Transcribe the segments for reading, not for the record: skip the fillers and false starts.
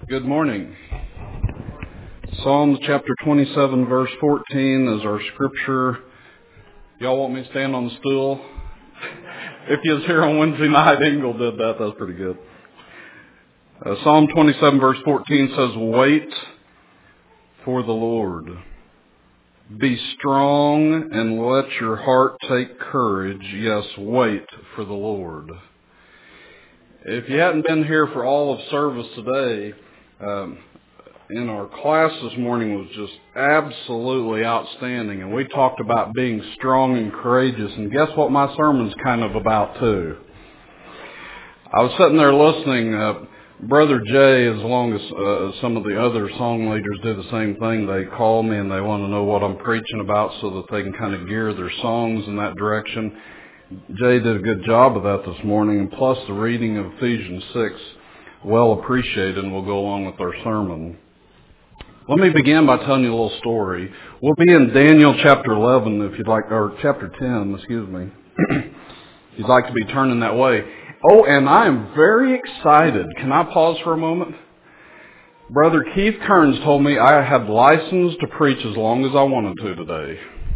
Good morning. Psalms chapter 27, verse 14 is our scripture. Y'all want me to stand on the stool? If you was here on Wednesday night, Engel did that. That's pretty good. Psalm 27, verse 14 says, "Wait for the Lord. Be strong and let your heart take courage. Yes, wait for the Lord." If you hadn't been here for all of service today, in our class this morning was just absolutely outstanding, and we talked about being strong and courageous, and guess what my sermon's kind of about too. I was sitting there listening. Brother Jay, as long as some of the other song leaders do the same thing, they call me and they want to know what I'm preaching about so that they can kind of gear their songs in that direction. Jay did a good job of that this morning, and plus the reading of Ephesians 6, well appreciated, and will go along with our sermon. Let me begin by telling you a little story. We'll be in Daniel chapter 11, if you'd like, or chapter 10, excuse me. If you'd like to be turning that way. Oh, and I am very excited. Can I pause for a moment? Brother Keith Kearns told me I had license to preach as long as I wanted to today.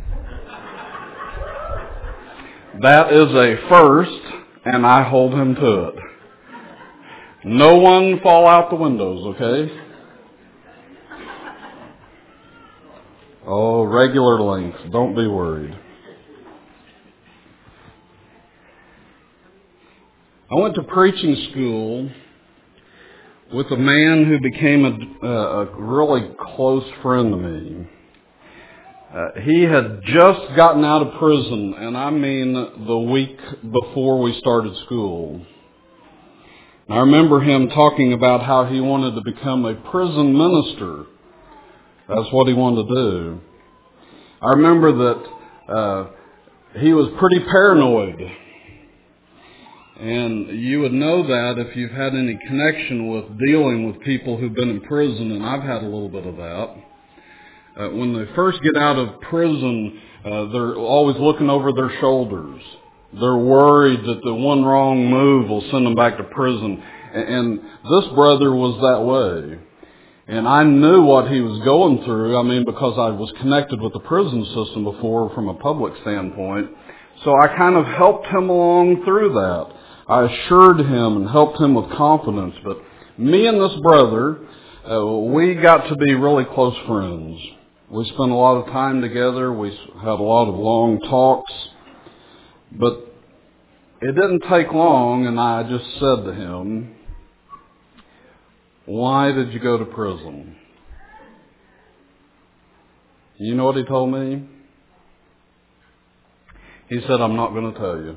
That is a first, and I hold him to it. No one fall out the windows, okay? Oh, regular length. Don't be worried. I went to preaching school with a man who became a really close friend to me. He had just gotten out of prison, and I mean the week before we started school. I remember him talking about how he wanted to become a prison minister. That's what he wanted to do. I remember that he was pretty paranoid. And you would know that if you've had any connection with dealing with people who've been in prison, and I've had a little bit of that. When they first get out of prison, they're always looking over their shoulders. They're worried that the one wrong move will send them back to prison. And this brother was that way. And I knew what he was going through, because I was connected with the prison system before from a public standpoint. So I kind of helped him along through that. I assured him and helped him with confidence. But me and this brother, we got to be really close friends. We spent a lot of time together. We had a lot of long talks. But it didn't take long, and I just said to him, "Why did you go to prison?" You know what he told me? He said, "I'm not going to tell you."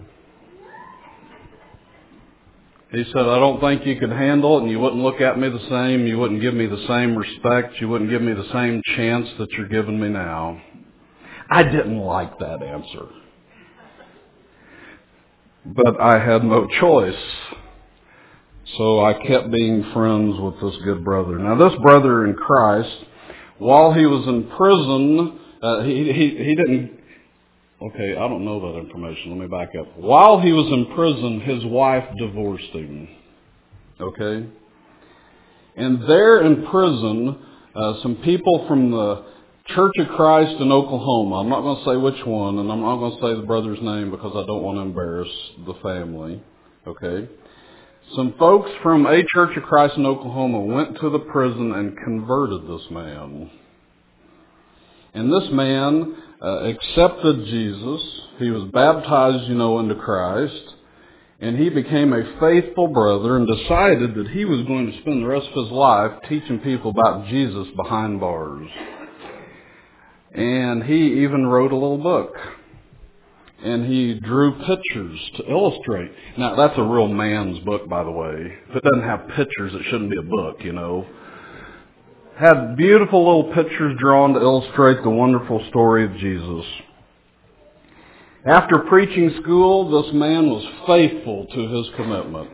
He said, "I don't think you could handle it, and you wouldn't look at me the same. You wouldn't give me the same respect. You wouldn't give me the same chance that you're giving me now." I didn't like that answer. But I had no choice. So I kept being friends with this good brother. Now, this brother in Christ, while he was in prison, he didn't... Okay, I don't know that information. Let me back up. While he was in prison, his wife divorced him. Okay? And there in prison, some people from the Church of Christ in Oklahoma, I'm not going to say which one, and I'm not going to say the brother's name because I don't want to embarrass the family. Okay? Some folks from a Church of Christ in Oklahoma went to the prison and converted this man. And this man accepted Jesus. He was baptized, into Christ. And he became a faithful brother and decided that he was going to spend the rest of his life teaching people about Jesus behind bars. And he even wrote a little book. And he drew pictures to illustrate. Now, that's a real man's book, by the way. If it doesn't have pictures, it shouldn't be a book, Had beautiful little pictures drawn to illustrate the wonderful story of Jesus. After preaching school, this man was faithful to his commitment.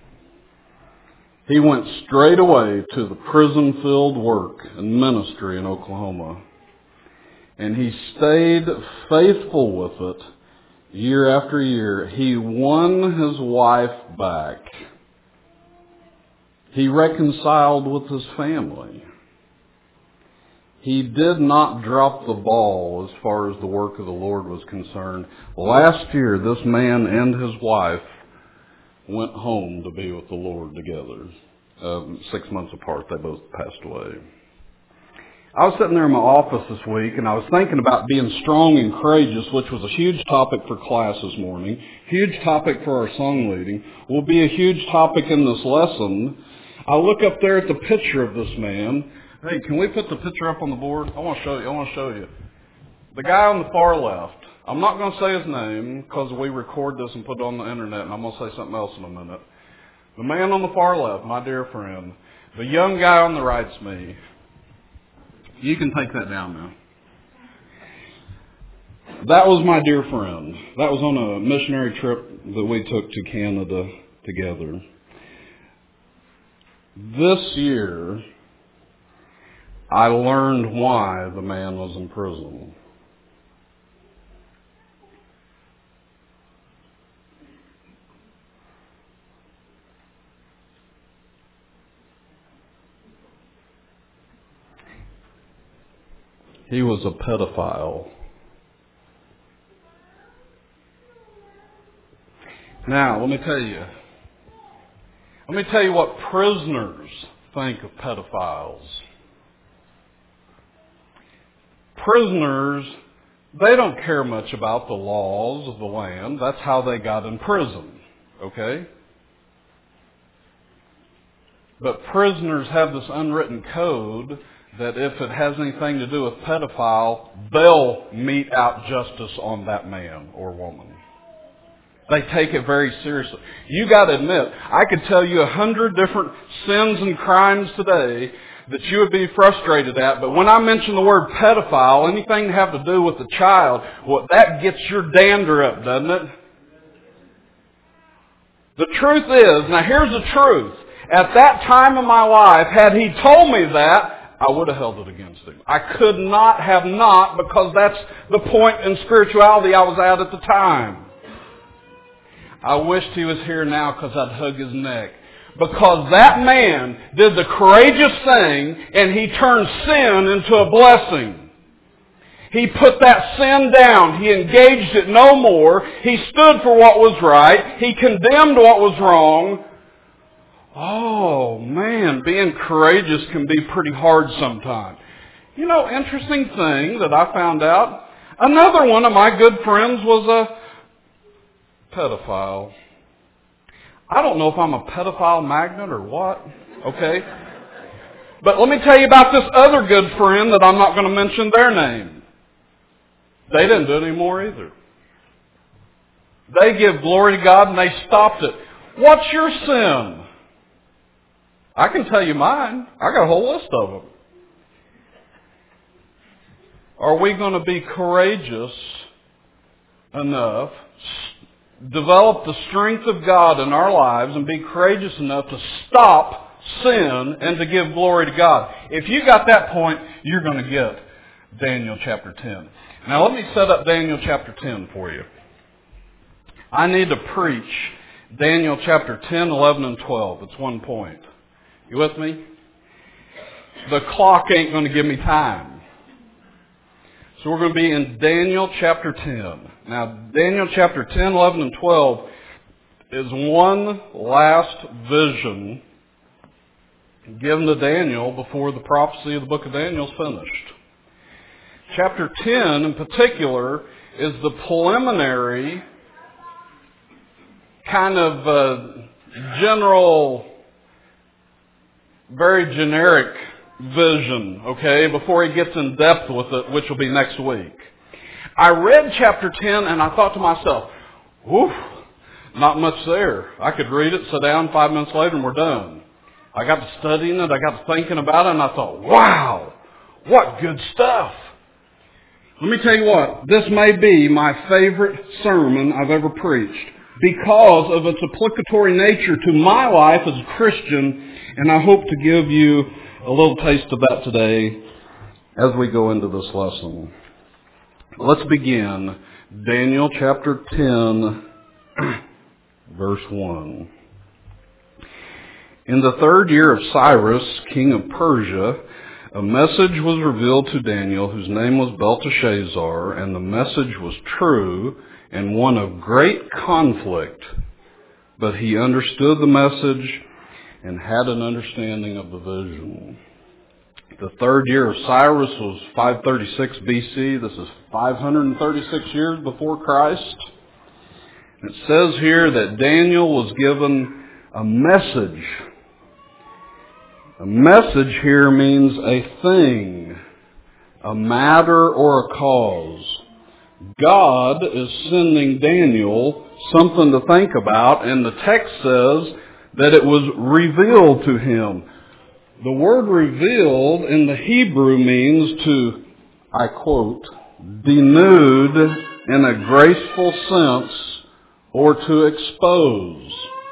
He went straight away to the prison-filled work and ministry in Oklahoma. And he stayed faithful with it. Year after year, he won his wife back. He reconciled with his family. He did not drop the ball as far as the work of the Lord was concerned. Last year, this man and his wife went home to be with the Lord together. 6 months apart, they both passed away. I was sitting there in my office this week, and I was thinking about being strong and courageous, which was a huge topic for class this morning, huge topic for our song leading, will be a huge topic in this lesson. I look up there at the picture of this man. Hey, can we put the picture up on the board? I want to show you. The guy on the far left. I'm not going to say his name because we record this and put it on the internet, and I'm going to say something else in a minute. The man on the far left, my dear friend. The young guy on the right's me. You can take that down now. That was my dear friend. That was on a missionary trip that we took to Canada together. This year, I learned why the man was in prison. He was a pedophile. Now, let me tell you what prisoners think of pedophiles. Prisoners, they don't care much about the laws of the land. That's how they got in prison, okay? But prisoners have this unwritten code that if it has anything to do with pedophile, they'll mete out justice on that man or woman. They take it very seriously. You got to admit, I could tell you 100 different sins and crimes today that you would be frustrated at, but when I mention the word pedophile, anything to have to do with the child, well, that gets your dander up, doesn't it? The truth is, now here's the truth. At that time in my life, had he told me that, I would have held it against him. I could not have not, because that's the point in spirituality I was at the time. I wished he was here now because I'd hug his neck. Because that man did the courageous thing and he turned sin into a blessing. He put that sin down. He engaged it no more. He stood for what was right. He condemned what was wrong. Oh, man, being courageous can be pretty hard sometimes. You know, interesting thing that I found out, another one of my good friends was a pedophile. I don't know if I'm a pedophile magnet or what, okay? But let me tell you about this other good friend that I'm not going to mention their name. They didn't do it anymore either. They give glory to God and they stopped it. What's your sin? I can tell you mine. I got a whole list of them. Are we going to be courageous enough, develop the strength of God in our lives and be courageous enough to stop sin and to give glory to God? If you got that point, you're going to get Daniel chapter 10. Now let me set up Daniel chapter 10 for you. I need to preach Daniel chapter 10, 11, and 12. It's one point. You with me? The clock ain't going to give me time. So we're going to be in Daniel chapter 10. Now, Daniel chapter 10, 11, and 12 is one last vision given to Daniel before the prophecy of the book of Daniel is finished. Chapter 10 in particular is the preliminary kind of general, very generic vision, okay, before he gets in depth with it, which will be next week. I read chapter 10 and I thought to myself, whew, not much there. I could read it, sit down, 5 minutes later, and we're done. I got to studying it, I got to thinking about it, and I thought, wow, what good stuff. Let me tell you what, this may be my favorite sermon I've ever preached because of its applicatory nature to my life as a Christian, and I hope to give you a little taste of that today as we go into this lesson. Let's begin Daniel chapter 10, verse 1. In the 3rd year of Cyrus, king of Persia, a message was revealed to Daniel, whose name was Belteshazzar, and the message was true and one of great conflict. But he understood the message and had an understanding of the vision. The 3rd year of Cyrus was 536 BC. This is 536 years before Christ. It says here that Daniel was given a message. A message here means a thing, a matter, or a cause. God is sending Daniel something to think about, and the text says that it was revealed to him. The word revealed in the Hebrew means to, I quote, denude in a graceful sense or to expose.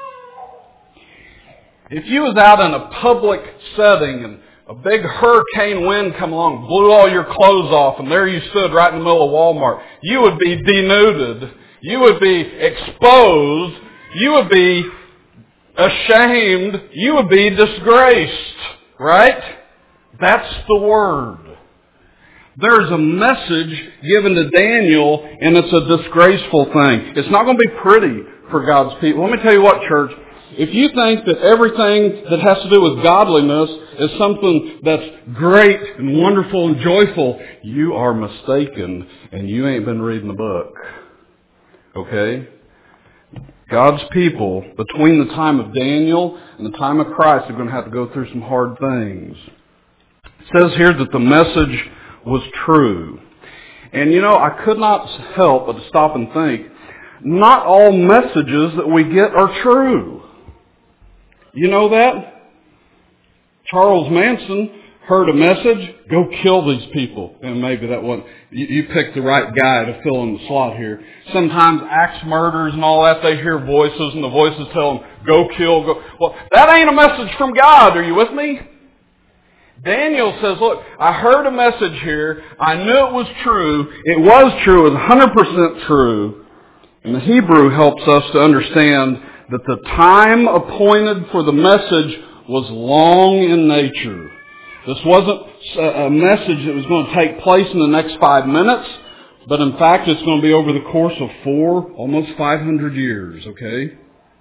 If you was out in a public setting and a big hurricane wind come along, blew all your clothes off, and there you stood right in the middle of Walmart, you would be denuded. You would be exposed. You would be ashamed. You would be disgraced. Right? That's the word. There's a message given to Daniel, and it's a disgraceful thing. It's not going to be pretty for God's people. Let me tell you what, church. If you think that everything that has to do with godliness is something that's great and wonderful and joyful, you are mistaken, and you ain't been reading the book. Okay? God's people, between the time of Daniel and the time of Christ, are going to have to go through some hard things. It says here that the message was true. And I could not help but to stop and think, not all messages that we get are true. You know that? Charles Manson heard a message, go kill these people. And maybe that wasn't, you picked the right guy to fill in the slot here. Sometimes axe murders and all that, they hear voices and the voices tell them, go kill, go. Well, that ain't a message from God. Are you with me? Daniel says, look, I heard a message here. I knew it was true. It was true. It was 100% true. And the Hebrew helps us to understand that the time appointed for the message was long in nature. This wasn't a message that was going to take place in the next 5 minutes, but in fact it's going to be over the course of almost 500 years, okay?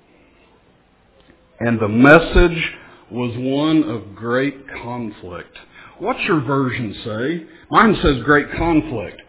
And the message was one of great conflict. What's your version say? Mine says great conflict.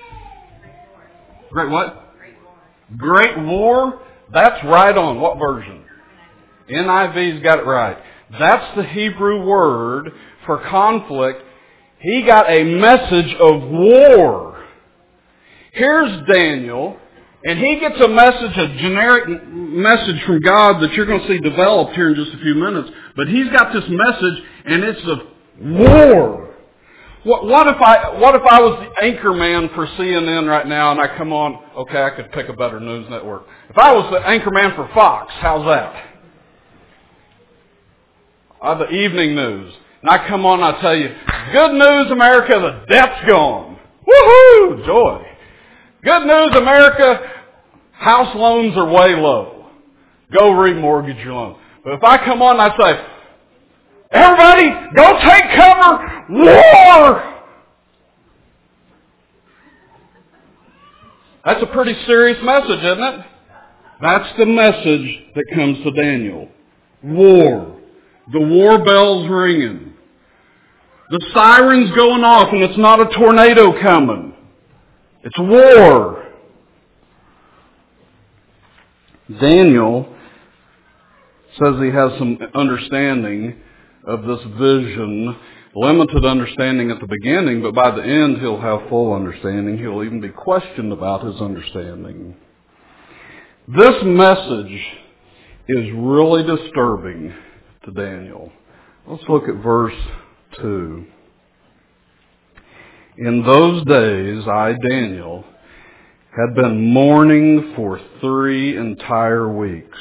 Great what? Great war? That's right on. What version? NIV's got it right. That's the Hebrew word for conflict. He got a message of war. Here's Daniel, and he gets a message, a generic message from God that you're going to see developed here in just a few minutes. But he's got this message, and it's of war. What if I was the anchor man for CNN right now, and I come on? Okay, I could pick a better news network. If I was the anchor man for Fox, how's that? The evening news. And I come on and I tell you, good news, America, the debt's gone. Woohoo! Joy. Good news, America, house loans are way low. Go remortgage your loan. But if I come on and I say, everybody, go take cover, war! That's a pretty serious message, isn't it? That's the message that comes to Daniel. War. The war bells ringing. The sirens going off, and it's not a tornado coming. It's war. Daniel says he has some understanding of this vision, limited understanding at the beginning, but by the end he'll have full understanding. He'll even be questioned about his understanding. This message is really disturbing to Daniel. Let's look at verse 2. In those days, I, Daniel, had been mourning for 3 entire weeks.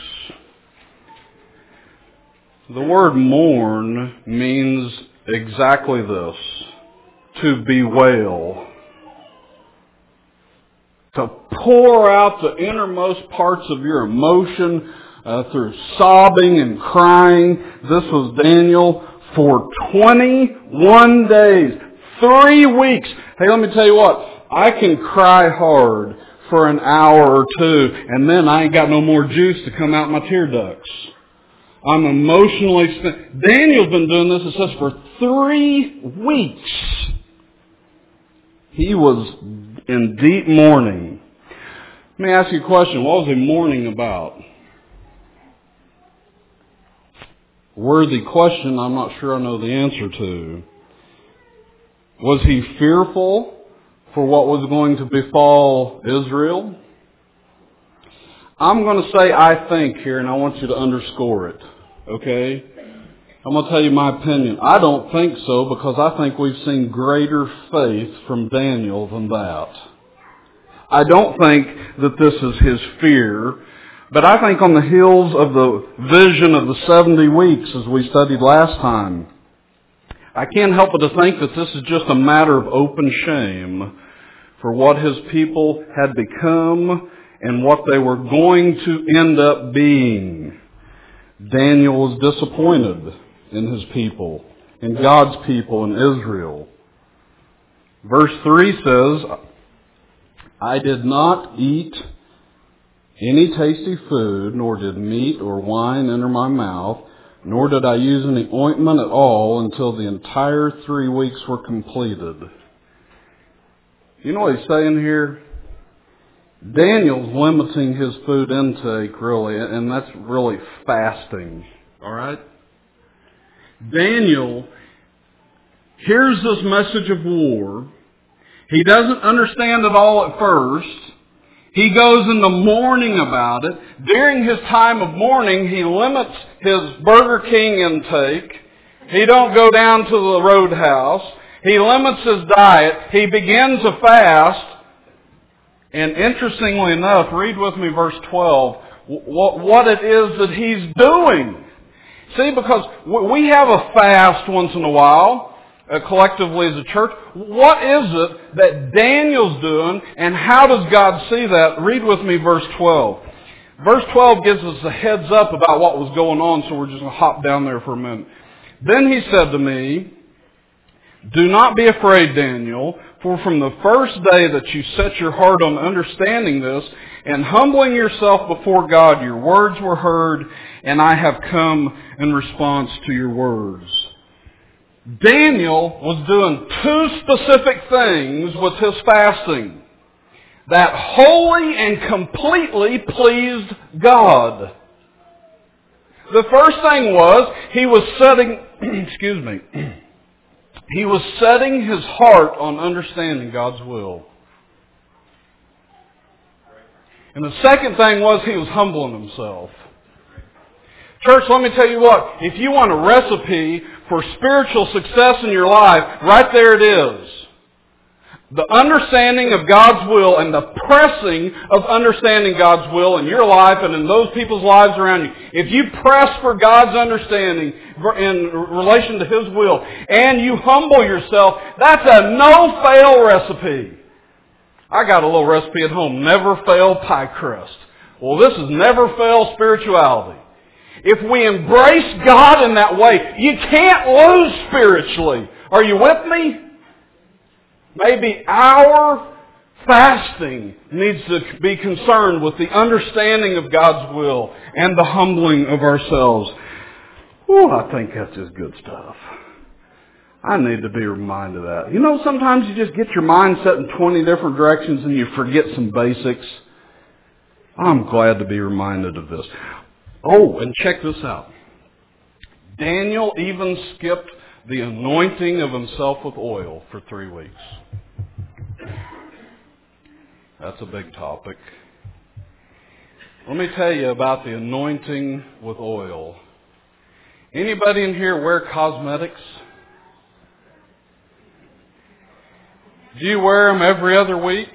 The word mourn means exactly this, to bewail, to pour out the innermost parts of your emotion through sobbing and crying. This was Daniel for 21 days, 3 weeks. Hey, let me tell you what, I can cry hard for an hour or two, and then I ain't got no more juice to come out my tear ducts. I'm emotionally spent. Daniel's been doing this, it says, for 3 weeks. He was in deep mourning. Let me ask you a question. What was he mourning about? Worthy question I'm not sure I know the answer to. Was he fearful for what was going to befall Israel? I'm going to say I think here, and I want you to underscore it. Okay? I'm going to tell you my opinion. I don't think so, because I think we've seen greater faith from Daniel than that. I don't think that this is his fear, but I think on the heels of the vision of the 70 weeks, as we studied last time, I can't help but to think that this is just a matter of open shame for what his people had become and what they were going to end up being. Daniel was disappointed in his people, in God's people in Israel. Verse 3 says, I did not eat any tasty food, nor did meat or wine enter my mouth, nor did I use any ointment at all until the entire 3 weeks were completed. You know what he's saying here? Daniel's limiting his food intake, really, and that's really fasting. All right? Daniel hears this message of war. He doesn't understand it all at first. He goes into mourning about it. During his time of mourning, he limits his Burger King intake. He don't go down to the Roadhouse. He limits his diet. He begins a fast. And interestingly enough, read with me verse 12, what it is that he's doing. See, because we have a fast once in a while, collectively as a church. What is it that Daniel's doing, and how does God see that? Read with me verse 12. Verse 12 gives us a heads up about what was going on, so we're just going to hop down there for a minute. Then he said to me, do not be afraid, Daniel, for from the first day that you set your heart on understanding this and humbling yourself before God, your words were heard, and I have come in response to your words. Daniel was doing 2 specific things with his fasting that wholly and completely pleased God. The first thing was he was setting, he was setting his heart on understanding God's will. And the second thing was he was humbling himself. Church, let me tell you what, if you want a recipe for spiritual success in your life, right there it is. The understanding of God's will and the pressing of understanding God's will in your life and in those people's lives around you. If you press for God's understanding in relation to His will and you humble yourself, that's a no-fail recipe. I got a little recipe at home, never fail pie crust. Well, this is never fail spirituality. If we embrace God in that way, you can't lose spiritually. Are you with me? Maybe our fasting needs to be concerned with the understanding of God's will and the humbling of ourselves. Ooh, I think that's just good stuff. I need to be reminded of that. You know, sometimes you just get your mind set in 20 different directions and you forget some basics. I'm glad to be reminded of this. Oh, and check this out. Daniel even skipped the anointing of himself with oil for 3 weeks. That's a big topic. Let me tell you about the anointing with oil. Anybody in here wear cosmetics? Do you wear them every other week?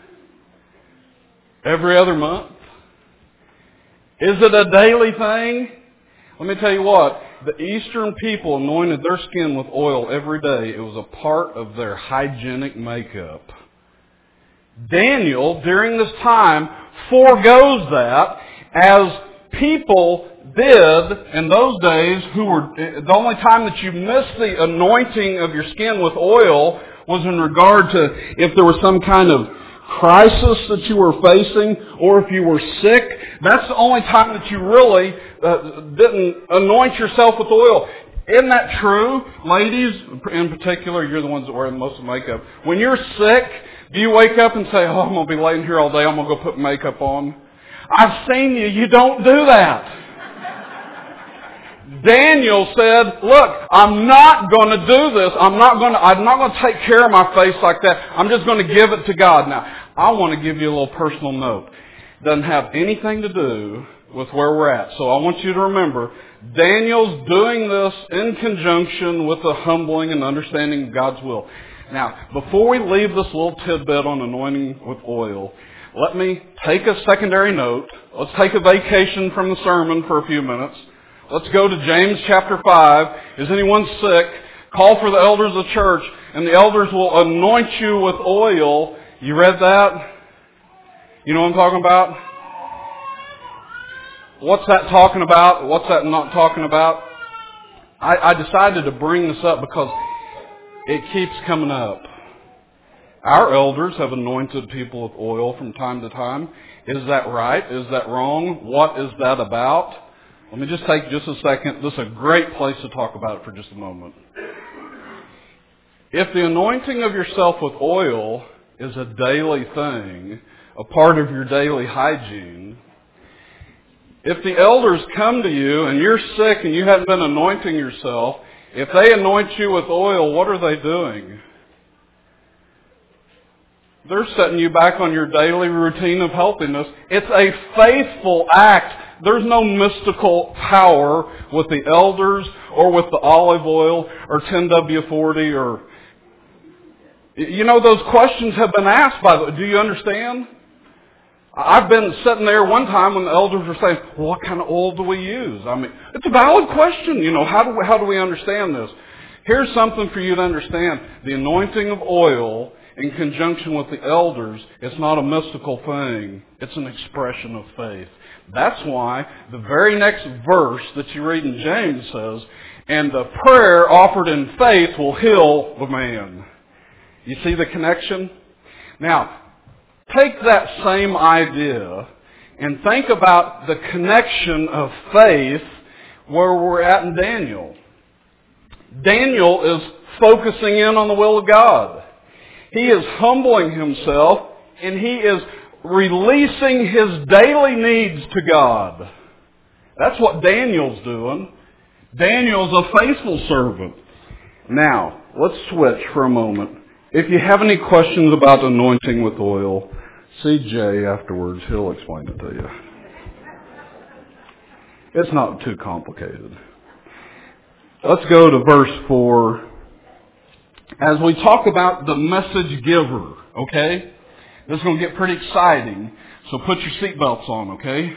Every other month? Is it a daily thing? Let me tell you what. The Eastern people anointed their skin with oil every day. It was a part of their hygienic makeup. Daniel, during this time, forgoes that as people did in those days the only time that you missed the anointing of your skin with oil was in regard to if there was some kind of crisis that you were facing or if you were sick. That's the only time that you really didn't anoint yourself with oil. Isn't that true? Ladies, in particular, you're the ones that wear most of the makeup. When you're sick, do you wake up and say, oh, I'm going to be laying here all day, I'm going to go put makeup on? I've seen you. You don't do that. Daniel said, look, I'm not going to do this. I'm not going to take care of my face like that. I'm just going to give it to God. Now, I want to give you a little personal note. It doesn't have anything to do with where we're at. So I want you to remember, Daniel's doing this in conjunction with the humbling and understanding of God's will. Now, before we leave this little tidbit on anointing with oil, let me take a secondary note. Let's take a vacation from the sermon for a few minutes. Let's go to James chapter 5. Is anyone sick? Call for the elders of the church, and the elders will anoint you with oil. You read that? You know what I'm talking about? What's that talking about? What's that not talking about? I decided to bring this up because it keeps coming up. Our elders have anointed people with oil from time to time. Is that right? Is that wrong? What is that about? Let me just take just a second. This is a great place to talk about it for just a moment. If the anointing of yourself with oil is a daily thing, a part of your daily hygiene, if the elders come to you and you're sick and you haven't been anointing yourself, if they anoint you with oil, what are they doing? They're setting you back on your daily routine of healthiness. It's a faithful act. There's no mystical power with the elders or with the olive oil or 10W40 or... You know, those questions have been asked do you understand? I've been sitting there one time when the elders were saying, well, what kind of oil do we use? I mean, it's a valid question. You know, how do we understand this? Here's something for you to understand. The anointing of oil in conjunction with the elders, it's not a mystical thing. It's an expression of faith. That's why the very next verse that you read in James says, and the prayer offered in faith will heal the man. You see the connection? Now, take that same idea and think about the connection of faith where we're at in Daniel. Daniel is focusing in on the will of God. He is humbling himself and he is releasing his daily needs to God. That's what Daniel's doing. Daniel's a faithful servant. Now, let's switch for a moment. If you have any questions about anointing with oil, see Jay afterwards. He'll explain it to you. It's not too complicated. Let's go to verse 4. As we talk about the message giver, okay? This is going to get pretty exciting, so put your seatbelts on, okay?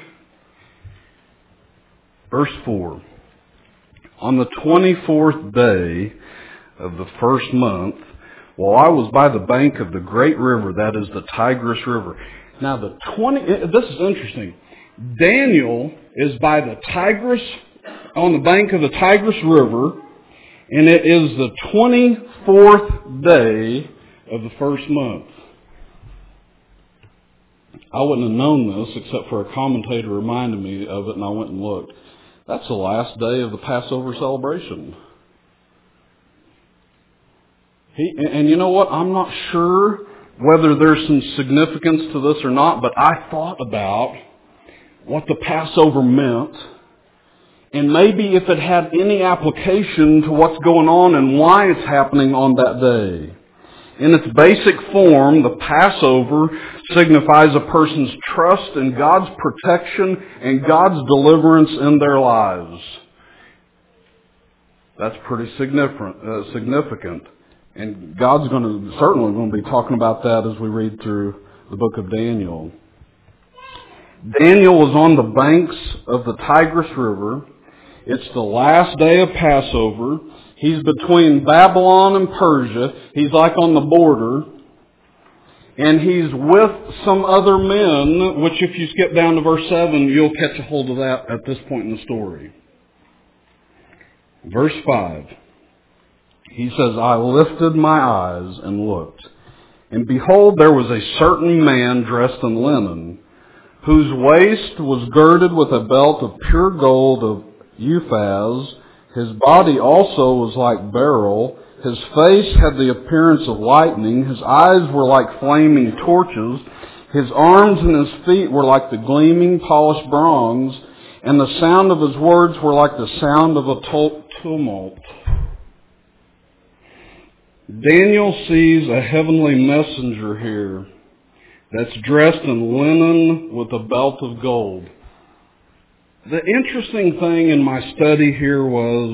Verse 4. On the 24th day of the first month, while I was by the bank of the great river, that is the Tigris River. Now, this is interesting. Daniel is by the Tigris, on the bank of the Tigris River, and it is the 24th day of the first month. I wouldn't have known this except for a commentator reminded me of it, and I went and looked. That's the last day of the Passover celebration. And you know what? I'm not sure whether there's some significance to this or not, but I thought about what the Passover meant, and maybe if it had any application to what's going on and why it's happening on that day. In its basic form, the Passover signifies a person's trust in God's protection and God's deliverance in their lives. That's pretty significant. And God's certainly going to be talking about that as we read through the book of Daniel. Daniel was on the banks of the Tigris River. It's the last day of Passover. He's between Babylon and Persia. He's like on the border. And he's with some other men, which if you skip down to verse 7, you'll catch a hold of that at this point in the story. Verse 5, he says, I lifted my eyes and looked, and behold, there was a certain man dressed in linen, whose waist was girded with a belt of pure gold of Uphaz. His body also was like beryl. His face had the appearance of lightning. His eyes were like flaming torches. His arms and his feet were like the gleaming polished bronze. And the sound of his words were like the sound of a tumult. Daniel sees a heavenly messenger here that's dressed in linen with a belt of gold. The interesting thing in my study here was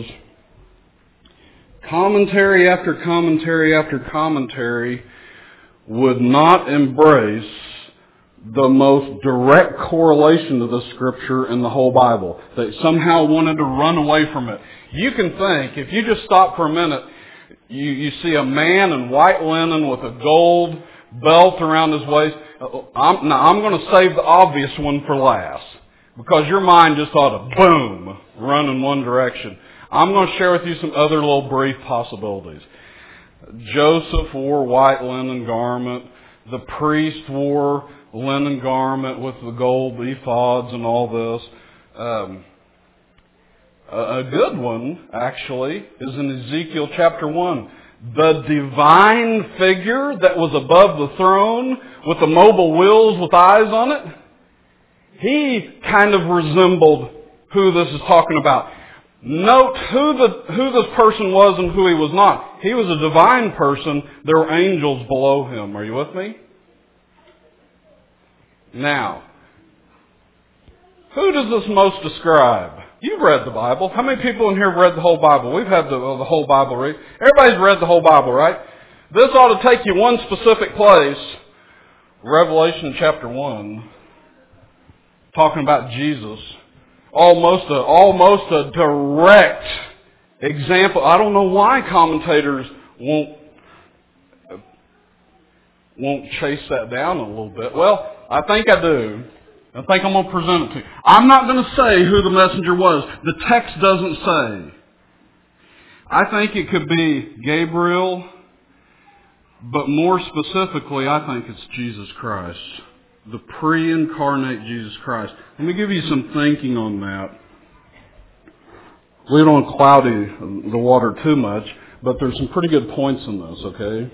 commentary after commentary after commentary would not embrace the most direct correlation to the Scripture in the whole Bible. They somehow wanted to run away from it. You can think, if you just stop for a minute, you see a man in white linen with a gold belt around his waist. I'm going to save the obvious one for last, because your mind just ought to, boom, run in one direction. I'm going to share with you some other little brief possibilities. Joseph wore white linen garment. The priest wore linen garment with the gold ephods and all this. A good one, actually, is in Ezekiel chapter 1. The divine figure that was above the throne with the mobile wheels with eyes on it, he kind of resembled who this is talking about. Note who this person was and who he was not. He was a divine person. There were angels below him. Are you with me? Now, who does this most describe? You've read the Bible. How many people in here have read the whole Bible? We've had the whole Bible read. Everybody's read the whole Bible, right? This ought to take you one specific place. Revelation chapter 1. Talking about Jesus. Almost a direct example. I don't know why commentators won't chase that down a little bit. Well, I think I do. I think I'm going to present it to you. I'm not going to say who the messenger was. The text doesn't say. I think it could be Gabriel, but more specifically, I think it's Jesus Christ. The pre-incarnate Jesus Christ. Let me give you some thinking on that. We don't cloudy the water too much, but there's some pretty good points in this, okay?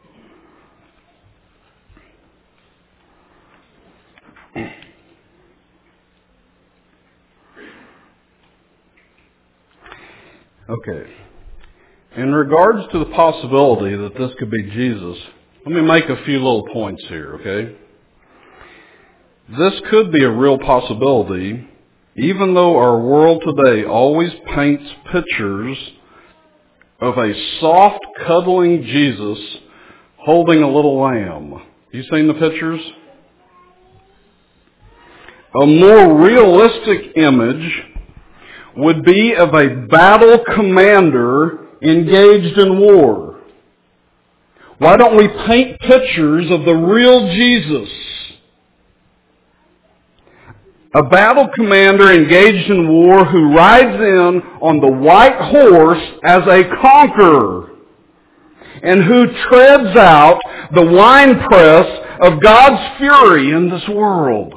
Okay. In regards to the possibility that this could be Jesus, let me make a few little points here, okay? This could be a real possibility, even though our world today always paints pictures of a soft, cuddling Jesus holding a little lamb. You seen the pictures? A more realistic image would be of a battle commander engaged in war. Why don't we paint pictures of the real Jesus? A battle commander engaged in war who rides in on the white horse as a conqueror and who treads out the winepress of God's fury in this world.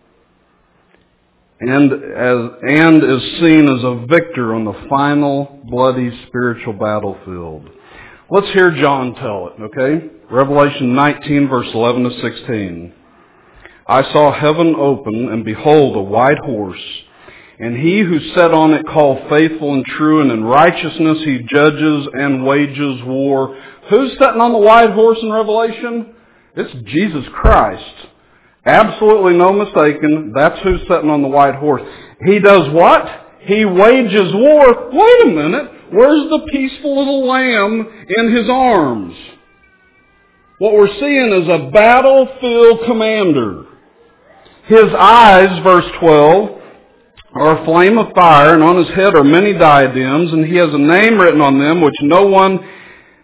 And is seen as a victor on the final bloody spiritual battlefield. Let's hear John tell it, okay? Revelation 19, verse 11 to 16. I saw heaven open, and behold, a white horse. And he who sat on it called Faithful and True, and in righteousness he judges and wages war. Who's sitting on the white horse in Revelation? It's Jesus Christ. Absolutely no mistaken. That's who's sitting on the white horse. He does what? He wages war. Wait a minute. Where's the peaceful little lamb in his arms? What we're seeing is a battlefield commander. His eyes, verse 12, are a flame of fire, and on his head are many diadems, and he has a name written on them which no one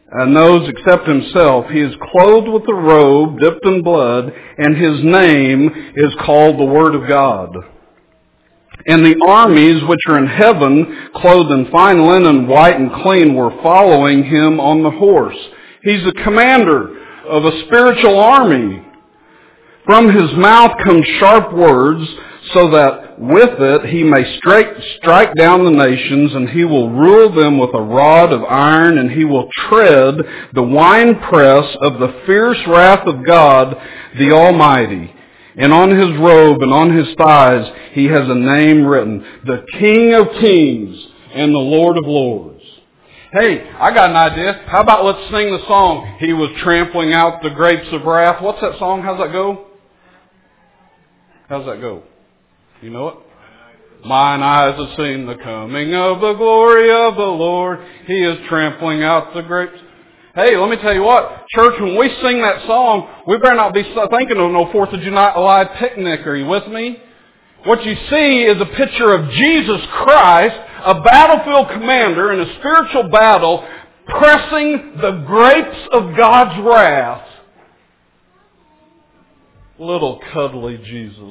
knows except himself. He is clothed with a robe dipped in blood, and his name is called the Word of God. And the armies which are in heaven, clothed in fine linen, white and clean, were following him on the horse. He's the commander of a spiritual army. From his mouth come sharp words, so that with it he may strike down the nations, and he will rule them with a rod of iron, and he will tread the winepress of the fierce wrath of God the Almighty. And on his robe and on his thighs he has a name written, the King of Kings and the Lord of Lords. Hey, I got an idea. How about let's sing the song, He was trampling out the grapes of wrath. What's that song? How's that go? How's that go? You know it? Mine eyes have seen the coming of the glory of the Lord. He is trampling out the grapes. Hey, let me tell you what, church, when we sing that song, we better not be thinking of no 4th of July picnic. Are you with me? What you see is a picture of Jesus Christ, a battlefield commander in a spiritual battle, pressing the grapes of God's wrath. Little cuddly Jesus.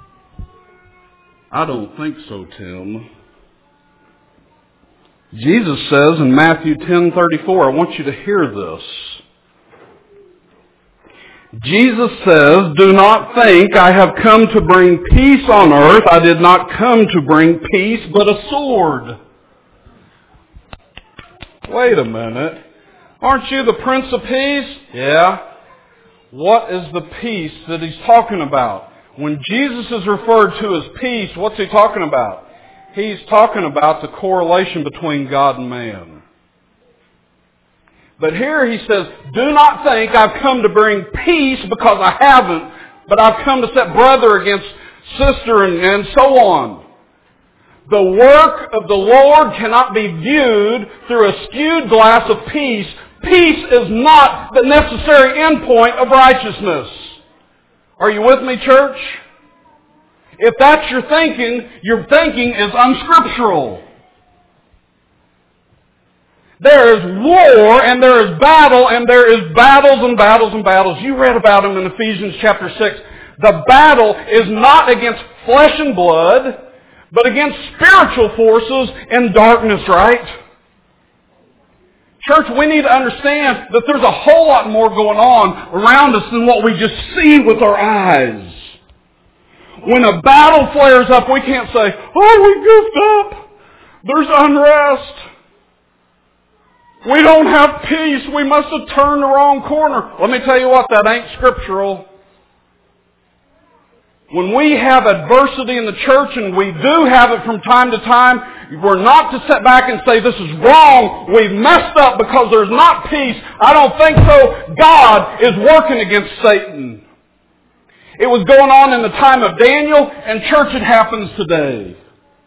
I don't think so, Tim. Jesus says in Matthew 10:34, I want you to hear this. Jesus says, do not think I have come to bring peace on earth. I did not come to bring peace, but a sword. Wait a minute. Aren't you the Prince of Peace? Yeah. What is the peace that he's talking about? When Jesus is referred to as peace, what's he talking about? He's talking about the correlation between God and man. But here he says, do not think I've come to bring peace, because I haven't, but I've come to set brother against sister and so on. The work of the Lord cannot be viewed through a skewed glass of peace. Peace is not the necessary endpoint of righteousness. Are you with me, church? If that's your thinking is unscriptural. There is war, and there is battle, and there is battles and battles and battles. You read about them in Ephesians chapter 6. The battle is not against flesh and blood, but against spiritual forces in darkness, right? Church, we need to understand that there's a whole lot more going on around us than what we just see with our eyes. When a battle flares up, we can't say, oh, we goofed up. There's unrest. We don't have peace. We must have turned the wrong corner. Let me tell you what, that ain't scriptural. When we have adversity in the church, and we do have it from time to time, we're not to sit back and say, this is wrong. We've messed up because there's not peace. I don't think so. God is working against Satan. It was going on in the time of Daniel, and church, it happens today.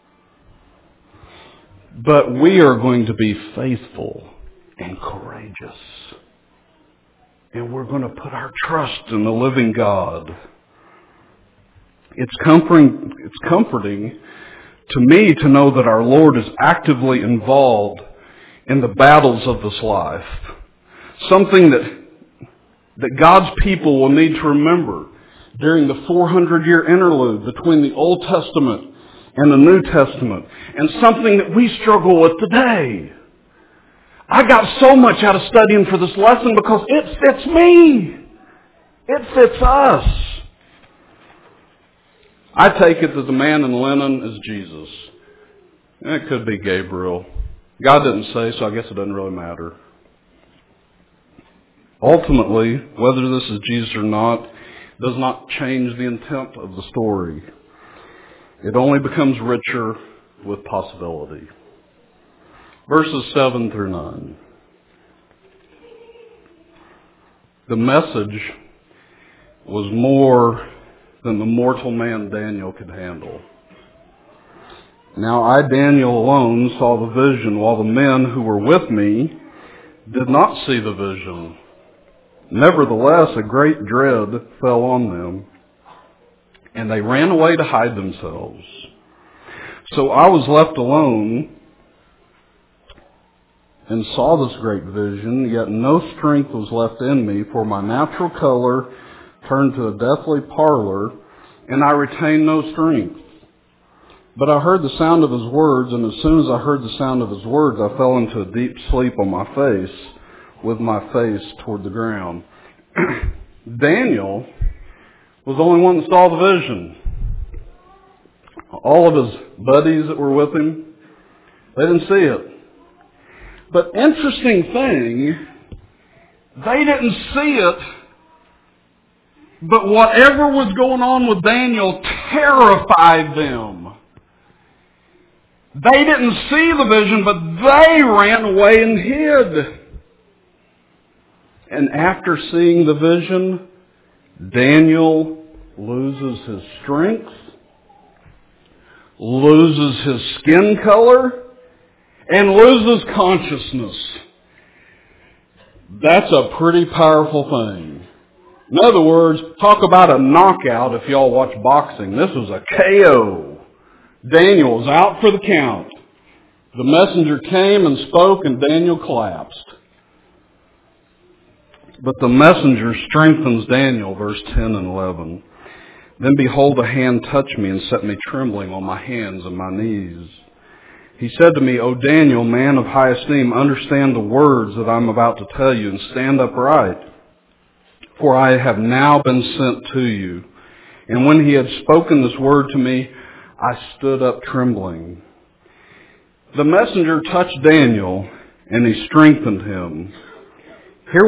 But we are going to be faithful and courageous. And we're going to put our trust in the living God. It's comforting to me to know that our Lord is actively involved in the battles of this life. Something that God's people will need to remember during the 400-year interlude between the Old Testament and the New Testament, and something that we struggle with today. I got so much out of studying for this lesson because it fits me. It fits us. I take it that the man in linen is Jesus. And it could be Gabriel. God didn't say, so I guess it doesn't really matter. Ultimately, whether this is Jesus or not, does not change the intent of the story. It only becomes richer with possibility. Verses 7 through 9. The message was more than the mortal man Daniel could handle. Now I, Daniel, alone saw the vision, while the men who were with me did not see the vision. Nevertheless, a great dread fell on them, and they ran away to hide themselves. So I was left alone, and saw this great vision, yet no strength was left in me, for my natural color turned to a deathly pallor, and I retained no strength. But I heard the sound of his words, and as soon as I heard the sound of his words, I fell into a deep sleep on my face, with my face toward the ground. Daniel was the only one that saw the vision. All of his buddies that were with him, they didn't see it. But interesting thing, they didn't see it, but whatever was going on with Daniel terrified them. They didn't see the vision, but they ran away and hid. And after seeing the vision, Daniel loses his strength, loses his skin color, and loses consciousness. That's a pretty powerful thing. In other words, talk about a knockout if y'all watch boxing. This was a KO. Daniel was out for the count. The messenger came and spoke, and Daniel collapsed. But the messenger strengthens Daniel, verse 10 and 11. Then behold, a hand touched me and set me trembling on my hands and my knees. He said to me, O Daniel, man of high esteem, understand the words that I'm about to tell you and stand upright. For I have now been sent to you. And when he had spoken this word to me, I stood up trembling. The messenger touched Daniel, and he strengthened him. Here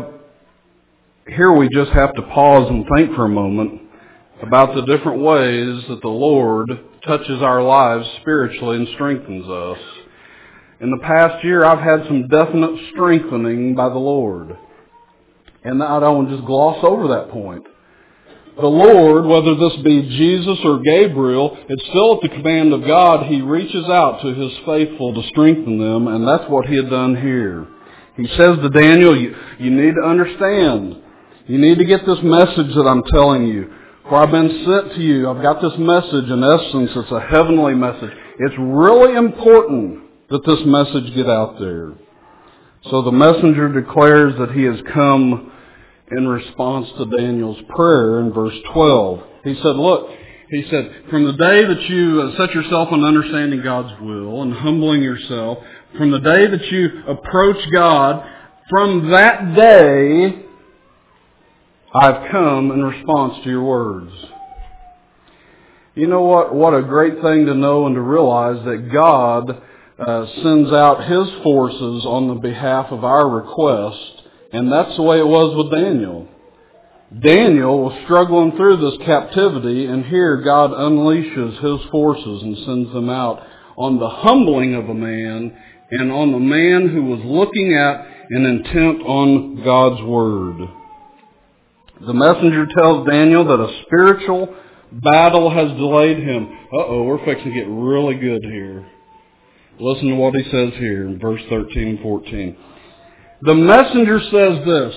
we just have to pause and think for a moment about the different ways that the Lord touches our lives spiritually and strengthens us. In the past year, I've had some definite strengthening by the Lord. And I don't want to just gloss over that point. The Lord, whether this be Jesus or Gabriel, it's still at the command of God. He reaches out to His faithful to strengthen them, and that's what He had done here. He says to Daniel, you need to understand. You need to get this message that I'm telling you. For I've been sent to you. I've got this message. In essence, it's a heavenly message. It's really important that this message get out there. So the messenger declares that he has come in response to Daniel's prayer in verse 12. He said, from the day that you set yourself on understanding God's will and humbling yourself, from the day that you approach God, from that day, I've come in response to your words. You know what a great thing to know and to realize that God sends out His forces on the behalf of our request, and that's the way it was with Daniel. Daniel was struggling through this captivity, and here God unleashes His forces and sends them out on the humbling of a man and on the man who was looking at and intent on God's Word. The messenger tells Daniel that a spiritual battle has delayed him. We're fixing to get really good here. Listen to what he says here in verse 13 and 14. The messenger says this,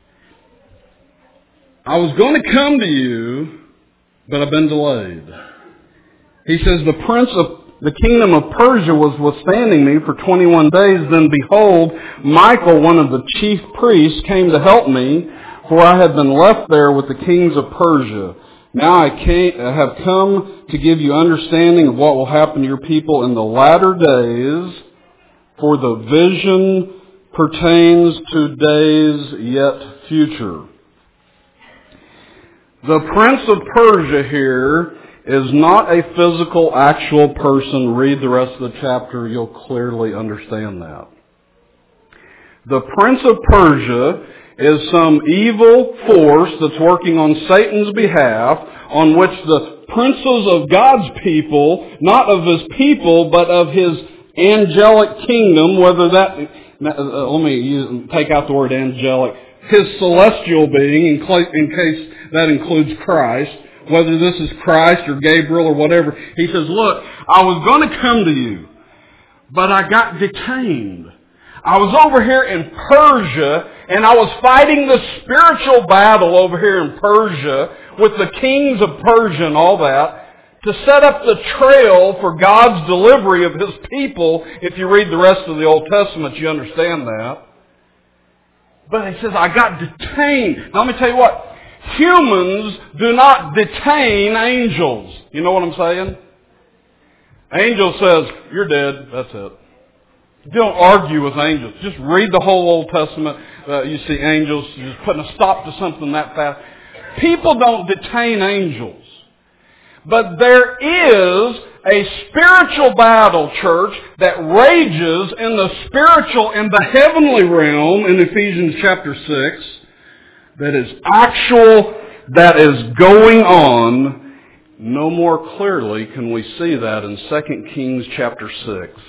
I was going to come to you, but I've been delayed. He says, the prince of the kingdom of Persia was withstanding me for 21 days. Then behold, Michael, one of the chief priests, came to help me, for I had been left there with the kings of Persia. Now I have come to give you understanding of what will happen to your people in the latter days, for the vision pertains to days yet future. The prince of Persia here is not a physical, actual person. Read the rest of the chapter, you'll clearly understand that. The prince of Persia is some evil force that's working on Satan's behalf, on which the princes of God's people, not of His people, but of His angelic kingdom, whether that, let me take out the word angelic, His celestial being, in case that includes Christ, whether this is Christ or Gabriel or whatever. He says, look, I was going to come to you, but I got detained. I was over here in Persia, and I was fighting the spiritual battle over here in Persia with the kings of Persia and all that to set up the trail for God's delivery of His people. If you read the rest of the Old Testament, you understand that. But He says, I got detained. Now let me tell you what. Humans do not detain angels. You know what I'm saying? Angel says, you're dead. That's it. You don't argue with angels. Just read the whole Old Testament. You see angels just putting a stop to something that fast. People don't detain angels. But there is a spiritual battle, church, that rages in the heavenly realm in Ephesians chapter 6 that is actual, that is going on. No more clearly can we see that in 2 Kings chapter 6,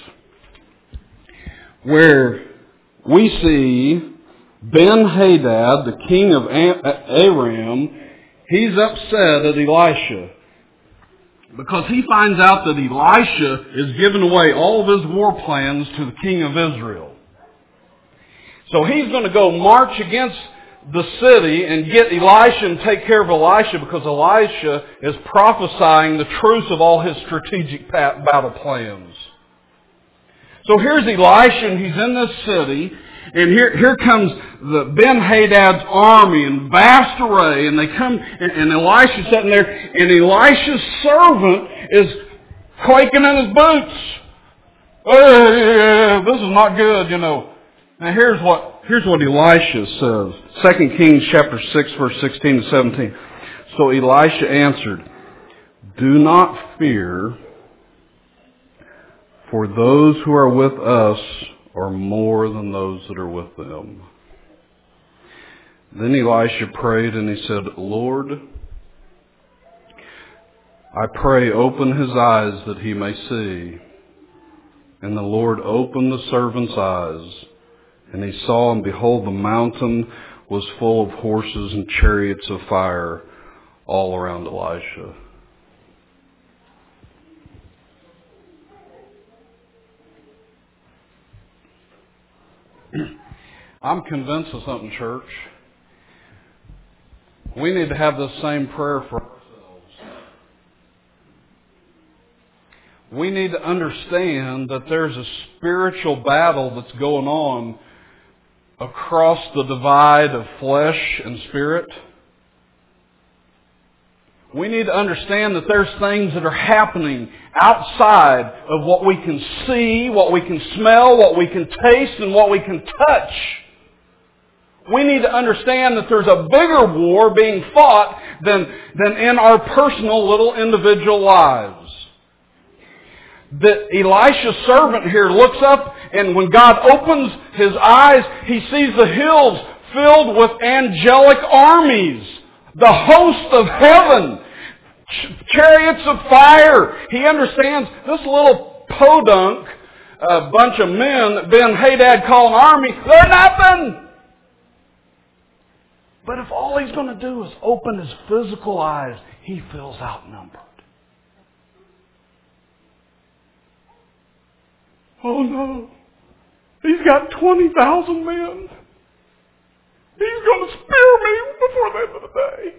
where we see Ben-Hadad, the king of Aram, he's upset at Elisha because he finds out that Elisha is giving away all of his war plans to the king of Israel. So he's going to go march against the city and get Elisha and take care of Elisha because Elisha is prophesying the truth of all his strategic battle plans. So here's Elisha and he's in this city, and here comes the Ben-Hadad's army in vast array, and they come, and Elisha's sitting there, and Elisha's servant is quaking in his boots. This is not good, you know. Now here's what Elisha says. 2 Kings chapter 6 verse 16 to 17. So Elisha answered, do not fear, for those who are with us are more than those that are with them. Then Elisha prayed and he said, Lord, I pray open his eyes that he may see. And the Lord opened the servant's eyes, and he saw, and behold, the mountain was full of horses and chariots of fire all around Elisha. I'm convinced of something, church. We need to have this same prayer for ourselves. We need to understand that there's a spiritual battle that's going on across the divide of flesh and spirit. We need to understand that there's things that are happening outside of what we can see, what we can smell, what we can taste, and what we can touch. We need to understand that there's a bigger war being fought than in our personal little individual lives. That Elisha's servant here looks up, and when God opens his eyes, he sees the hills filled with angelic armies, the host of heaven, chariots of fire. He understands this little podunk bunch of men that Ben-Hadad called an army, they're nothing. But if all he's going to do is open his physical eyes, he feels outnumbered. Oh no, he's got 20,000 men. He's going to spear me before the end of the day.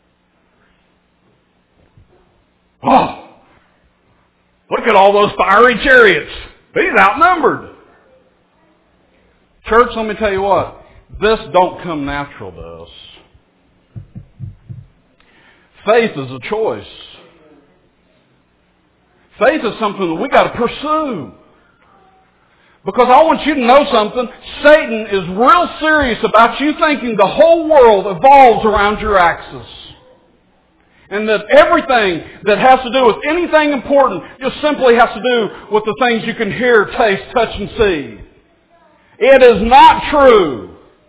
Oh, look at all those fiery chariots. He's outnumbered. Church, let me tell you what. This don't come natural to us. Faith is a choice. Faith is something that we got to pursue. Because I want you to know something. Satan is real serious about you thinking the whole world evolves around your axis. And that everything that has to do with anything important just simply has to do with the things you can hear, taste, touch, and see. It is not true.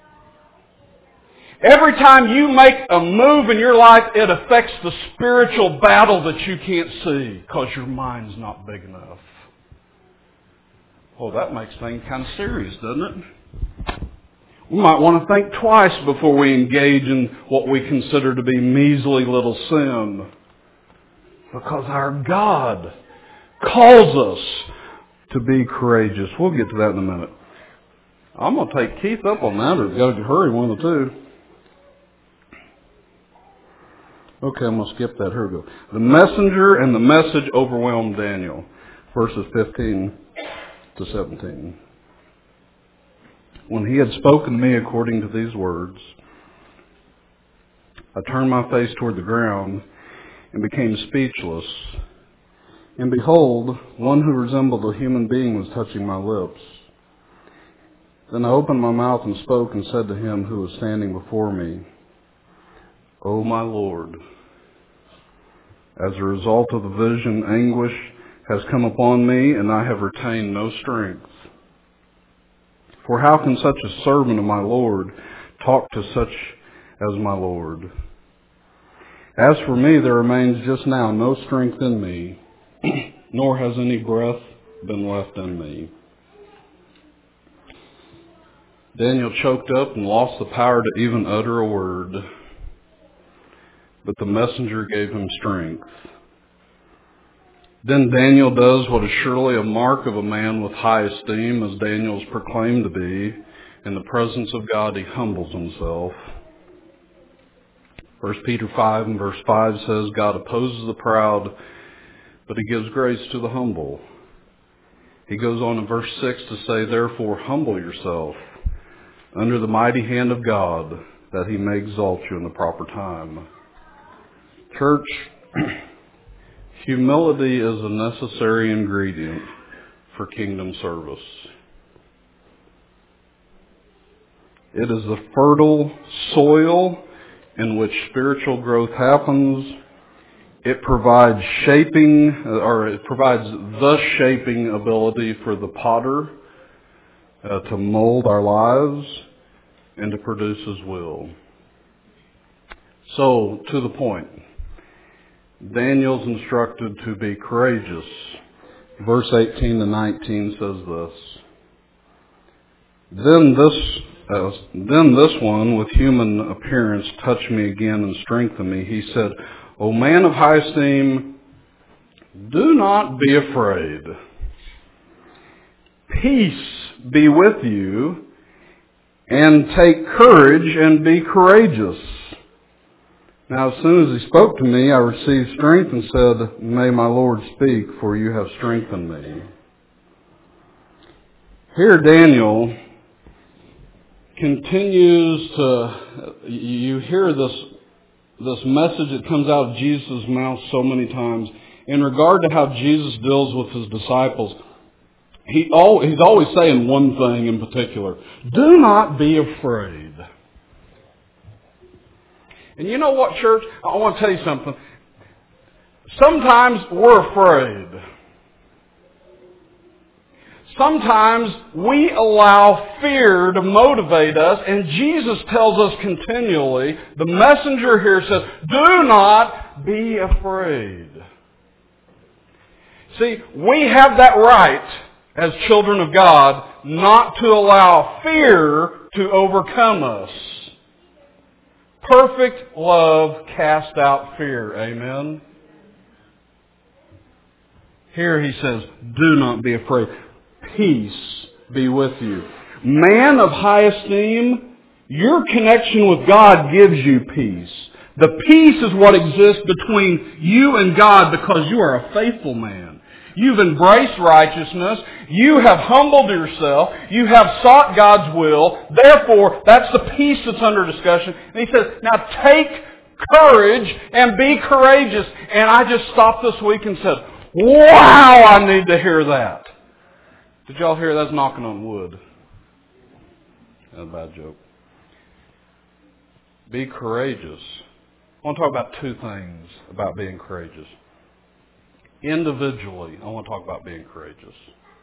Every time you make a move in your life, it affects the spiritual battle that you can't see because your mind's not big enough. Well, that makes things kind of serious, doesn't it? We might want to think twice before we engage in what we consider to be measly little sin. Because our God calls us to be courageous. We'll get to that in a minute. I'm going to take Keith up on that, or got to hurry, one of the two. Okay, I'm going to skip that. Here we go. The messenger and the message overwhelmed Daniel. Verses 15 to 17. When he had spoken to me according to these words, I turned my face toward the ground and became speechless. And behold, one who resembled a human being was touching my lips. Then I opened my mouth and spoke and said to him who was standing before me, O my Lord, as a result of the vision, anguish has come upon me, and I have retained no strength. For how can such a servant of my Lord talk to such as my Lord? As for me, there remains just now no strength in me, nor has any breath been left in me. Daniel choked up and lost the power to even utter a word, but the messenger gave him strength. Then Daniel does what is surely a mark of a man with high esteem, as Daniel is proclaimed to be. In the presence of God, he humbles himself. 1 Peter 5 and verse 5 says, God opposes the proud, but he gives grace to the humble. He goes on in verse 6 to say, therefore humble yourself under the mighty hand of God, that he may exalt you in the proper time. Church, humility is a necessary ingredient for kingdom service. It is the fertile soil in which spiritual growth happens. It provides the shaping ability for the potter to mold our lives and to produce his will. So, to the point. Daniel's instructed to be courageous. Verse 18 to 19 says this. Then this one with human appearance touched me again and strengthened me. He said, O man of high esteem, do not be afraid. Peace be with you, and take courage and be courageous. Now, as soon as he spoke to me, I received strength and said, may my Lord speak, for you have strengthened me. Here Daniel continues to, you hear this message that comes out of Jesus' mouth so many times in regard to how Jesus deals with his disciples. He's always saying one thing in particular. Do not be afraid. And you know what, church? I want to tell you something. Sometimes we're afraid. Sometimes we allow fear to motivate us, and Jesus tells us continually, the messenger here says, do not be afraid. See, we have that right as children of God not to allow fear to overcome us. Perfect love casts out fear. Amen? Here he says, do not be afraid. Peace be with you. Man of high esteem, your connection with God gives you peace. The peace is what exists between you and God because you are a faithful man. You've embraced righteousness. You have humbled yourself. You have sought God's will. Therefore, that's the peace that's under discussion. And he says, now take courage and be courageous. And I just stopped this week and said, wow, I need to hear that. Did y'all hear that's knocking on wood? That's a bad joke. Be courageous. I want to talk about two things about being courageous. Individually, I want to talk about being courageous.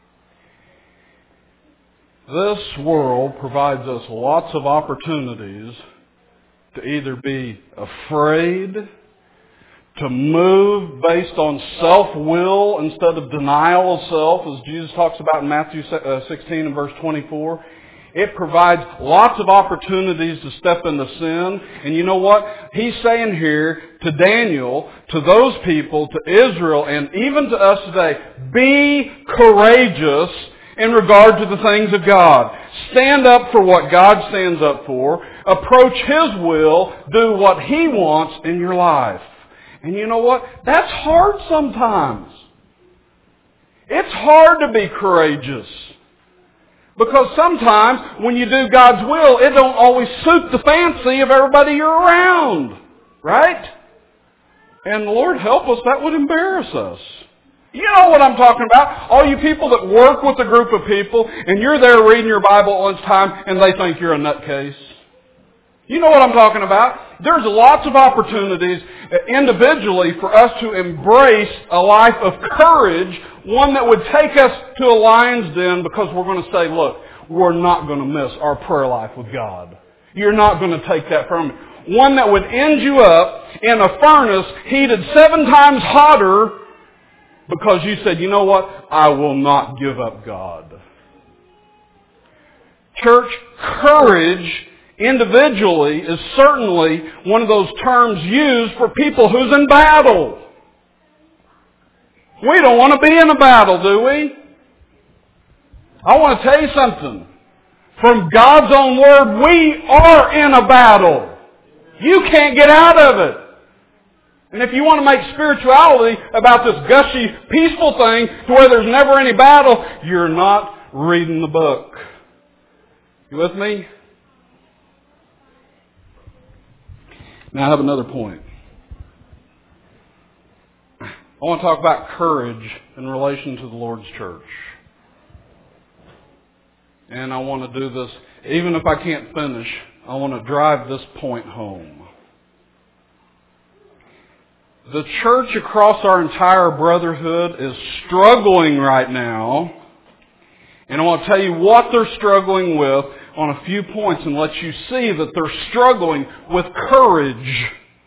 This world provides us lots of opportunities to either be afraid, to move based on self-will instead of denial of self, as Jesus talks about in Matthew 16 and verse 24. It provides lots of opportunities to step into sin. And you know what? He's saying here to Daniel, to those people, to Israel, and even to us today, be courageous in regard to the things of God. Stand up for what God stands up for. Approach His will. Do what He wants in your life. And you know what? That's hard sometimes. It's hard to be courageous. Because sometimes when you do God's will, it don't always suit the fancy of everybody you're around. Right? And Lord help us, that would embarrass us. You know what I'm talking about. All you people that work with a group of people and you're there reading your Bible at lunchtime and they think you're a nutcase. You know what I'm talking about. There's lots of opportunities individually for us to embrace a life of courage, one that would take us to a lion's den because we're going to say, look, we're not going to miss our prayer life with God. You're not going to take that from me. One that would end you up in a furnace heated 7 times hotter because you said, you know what? I will not give up God. Church, courage individually is certainly one of those terms used for people who's in battle. We don't want to be in a battle, do we? I want to tell you something. From God's own Word, we are in a battle. You can't get out of it. And if you want to make spirituality about this gushy, peaceful thing to where there's never any battle, you're not reading the book. You with me? Now I have another point. I want to talk about courage in relation to the Lord's church. And I want to do this, even if I can't finish, I want to drive this point home. The church across our entire brotherhood is struggling right now. And I want to tell you what they're struggling with on a few points and let you see that they're struggling with courage.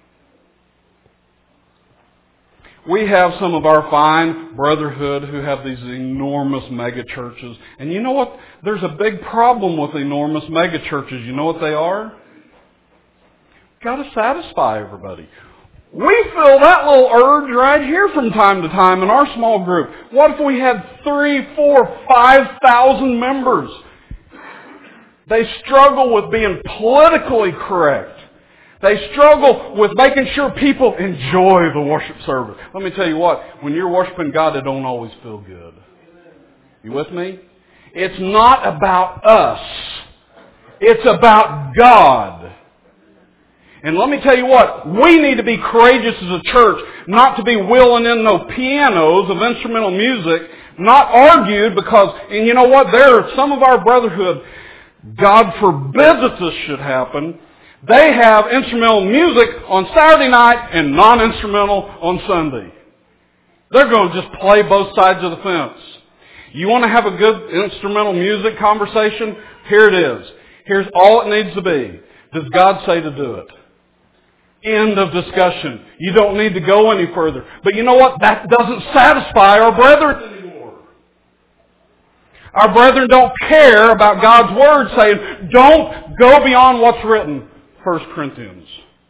We have some of our fine brotherhood who have these enormous mega churches. And you know what? There's a big problem with enormous mega churches. You know what they are? Got to satisfy everybody. We feel that little urge right here from time to time in our small group. What if we had 3,000, 4,000, 5,000 members? They struggle with being politically correct. They struggle with making sure people enjoy the worship service. Let me tell you what, when you're worshiping God, it don't always feel good. You with me? It's not about us. It's about God. And let me tell you what, we need to be courageous as a church, not to be wheeling in no pianos of instrumental music, not argued because, and you know what, there are some of our brotherhood, God forbid that this should happen, they have instrumental music on Saturday night and non-instrumental on Sunday. They're going to just play both sides of the fence. You want to have a good instrumental music conversation? Here it is. Here's all it needs to be. Does God say to do it? End of discussion. You don't need to go any further. But you know what? That doesn't satisfy our brethren anymore. Our brethren don't care about God's Word saying, don't go beyond what's written. 1 Corinthians.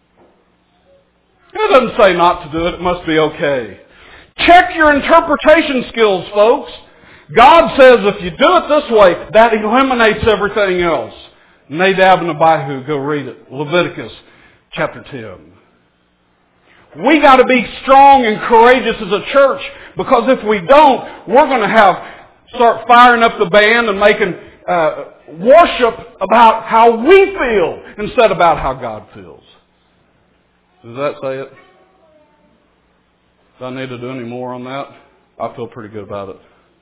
It doesn't say not to do it. It must be okay. Check your interpretation skills, folks. God says if you do it this way, that eliminates everything else. Nadab and Abihu, go read it. Leviticus chapter 10. We got to be strong and courageous as a church, because if we don't, we're going to start firing up the band and making worship about how we feel instead about how God feels. Does that say it? Do I need to do any more on that? I feel pretty good about it.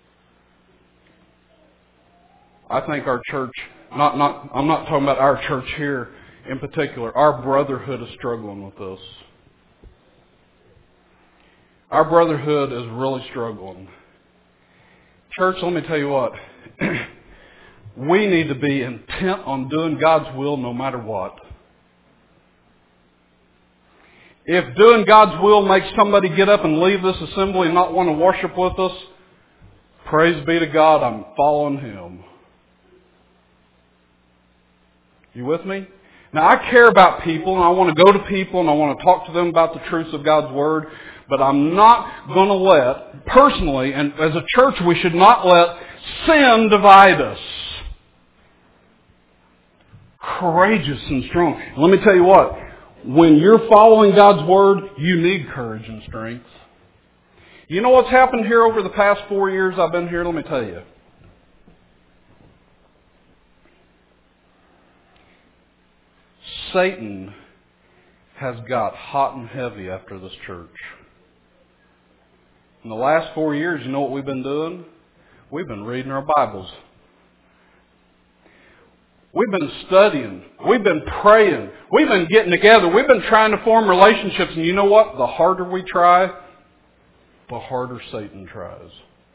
I think our church, I'm not talking about our church here in particular, our brotherhood is struggling with this. Our brotherhood is really struggling. Church, let me tell you what. We need to be intent on doing God's will no matter what. If doing God's will makes somebody get up and leave this assembly and not want to worship with us, praise be to God, I'm following Him. You with me? Now, I care about people, and I want to go to people, and I want to talk to them about the truths of God's Word, but I'm not going to let, personally, and as a church, we should not let sin divide us. Courageous and strong. Let me tell you what. When you're following God's Word, you need courage and strength. You know what's happened here over the past 4 years I've been here? Let me tell you. Satan has got hot and heavy after this church. In the last 4 years, you know what we've been doing? We've been reading our Bibles. We've been studying. We've been praying. We've been getting together. We've been trying to form relationships. And you know what? The harder we try, the harder Satan tries.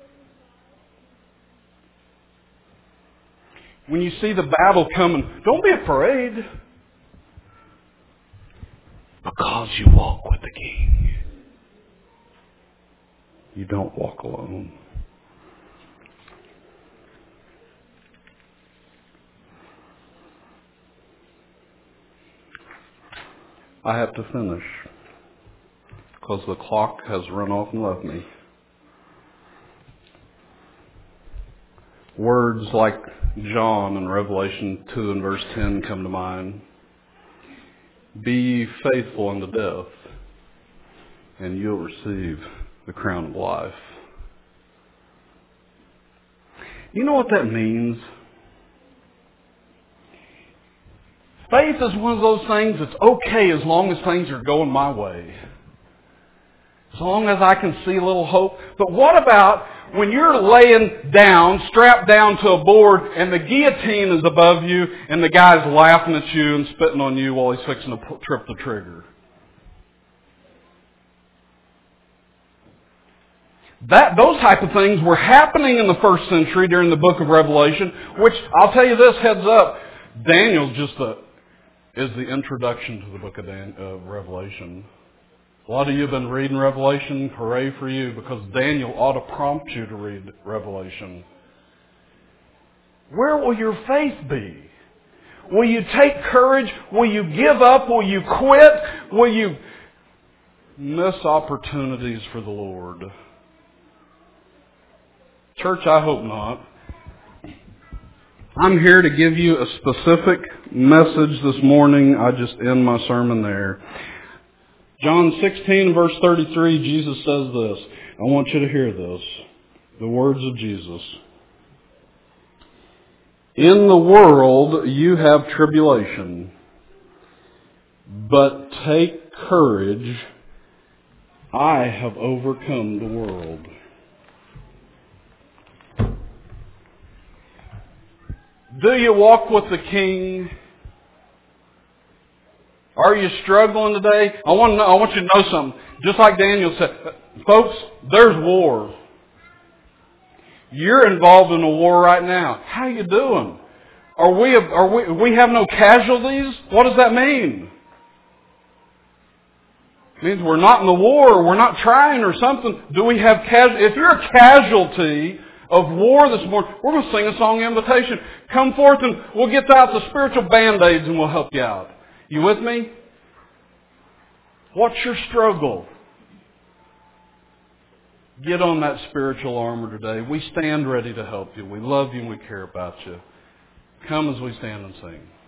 When you see the battle coming, don't be afraid. Because you walk with the King. You don't walk alone. I have to finish because the clock has run off and left me. Words like John in Revelation 2 and verse 10 come to mind. Be ye faithful unto death, and you'll receive the crown of life. You know what that means? Faith is one of those things that's okay as long as things are going my way. As long as I can see a little hope. But what about when you're laying down, strapped down to a board, and the guillotine is above you, and the guy's laughing at you and spitting on you while he's fixing to trip the trigger? Those type of things were happening in the first century during the book of Revelation, which, I'll tell you this, heads up, Daniel's is the introduction to the book of Revelation. A lot of you have been reading Revelation. Hooray for you, because Daniel ought to prompt you to read Revelation. Where will your faith be? Will you take courage? Will you give up? Will you quit? Will you miss opportunities for the Lord? Church, I hope not. I'm here to give you a specific message this morning. I just end my sermon there. John 16, verse 33, Jesus says this. I want you to hear this. The words of Jesus. In the world you have tribulation, but take courage. I have overcome the world. Do you walk with the King? Are you struggling today? I want you to know something. Just like Daniel said, folks, there's war. You're involved in a war right now. How you doing? We have no casualties? What does that mean? It means we're not in the war, or we're not trying or something. Do we have casualties? If you're a casualty of war this morning, we're going to sing a song invitation. Come forth and we'll get out the spiritual band-aids and we'll help you out. You with me? What's your struggle? Get on that spiritual armor today. We stand ready to help you. We love you and we care about you. Come as we stand and sing.